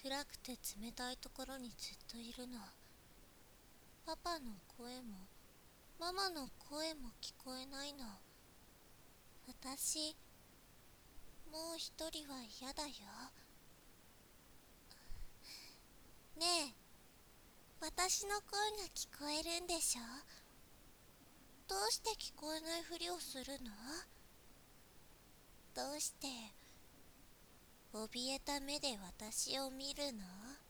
暗くて冷たいところにずっといるの。パパの声もママの声も聞こえないの。私、もう一人は嫌だよ。ねえ、私の声が聞こえるんでしょ？どうして聞こえないふりをするの？どうして怯えた目で私を見るの？